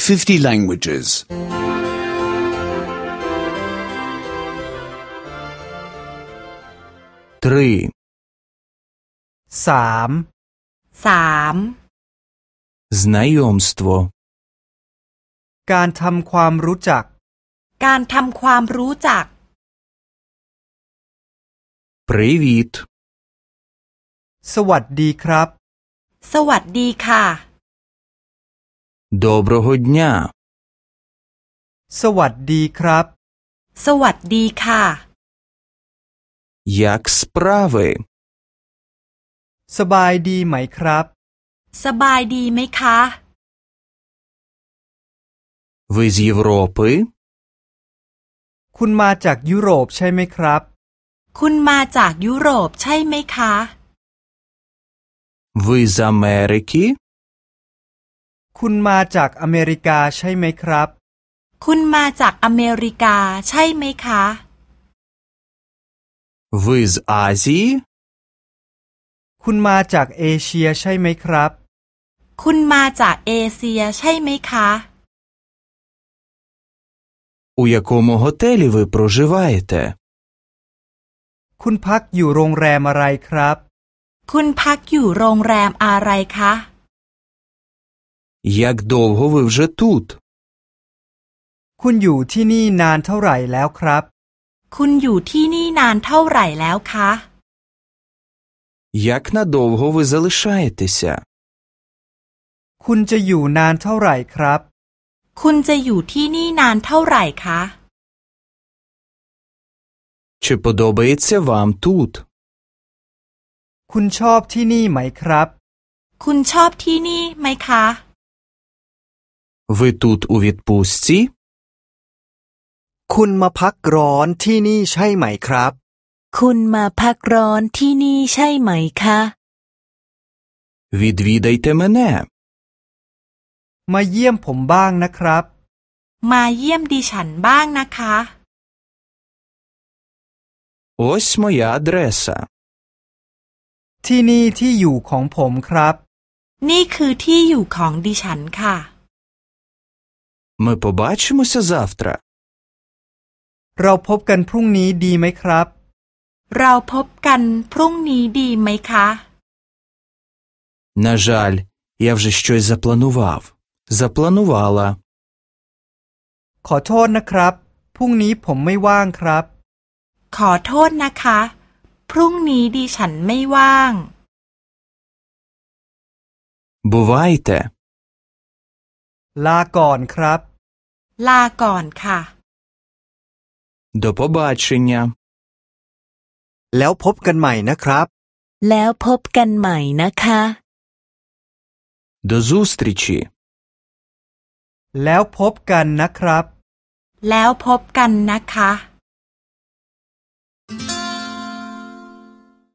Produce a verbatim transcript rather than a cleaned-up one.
fifty languages. ทรีสามสาม знайомство การทำความรู้จักการทำความรู้จัก привіт สวัสดีครับสวัสดีค่ะ доброго дня สวัสดีครับสวัสดีค่ะ як справи สบายดีไหมครับสบายดีไหมคะ ви з Європи คุณมาจากยุโรปใช่ไหมครับคุณมาจากยุโรปใช่ไหมคะ ви з Америки คุณมาจากอเมริกาใช่ไหมครับคุณมาจากอเมริกาใช่ไหมคะ ви з Азії คุณมาจากเอเชียใช่ไหมครับคุณมาจากเอเชียใช่ไหมคะ у якому готелі ви проживаєте คุณพักอยู่โรงแรมอะไรครับคุณพักอยู่โรงแรมอะไรคะ як довго ви вже тут คุณอยู่ที่นี่นานเท่าไหร่แล้วครับคุณอยู่ที่นี่นานเท่าไหร่แล้วคะ як надовго ви залишаєтеся คุณจะอยู่นานเท่าไหร่ครับคุณจะอยู่ที่นี่นานเท่าไหร่คะ чи подобається вам тут คุณชอบที่นี่ไหมครับคุณชอบที่นี่ไหมคะ ви тут у відпустці คุณมาพักร้อนที่นี่ใช่ไหมครับคุณมาพักร้อนที่นี่ใช่ไหมคะ відвідайте мене มาเยี่ยมผมบ้างนะครับมาเยี่ยมดิฉันบ้างนะคะ ось моя адреса ที่นี่ที่อยู่ของผมครับนี่คือที่อยู่ของดิฉันค่ะ ми побачимося завтра เราพบกันพรุ่งนี้ดีไหมครับเราพบกันพรุ่งนี้ดีไหมคะ на жаль я вже щось запланував запланувала ขอโทษนะครับพรุ่งนี้ผมไม่ว่างครับขอโทษนะคะพรุ่งนี้ดิฉันไม่ว่าง бувайте ลาก่อนครับลาก่อนค่ะ до побачення แล้วพบกันใหม่นะครับแล้วพบกันใหม่นะคะ до зустрічі แล้วพบกันนะครับแล้วพบกันนะคะ